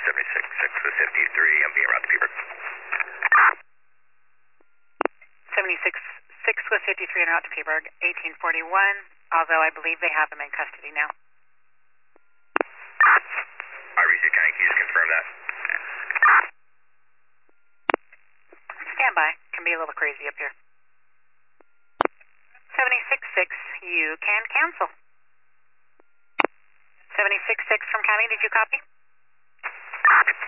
76-6 with 53, I'm being routed to Peaburg. 76-6 with 53 en route to Peaburg, 1841, although I believe they have him in custody now. Research County, can you just confirm that? Stand by. Can be a little crazy up here. 76-6, you can cancel. 76-6 from County, did you copy?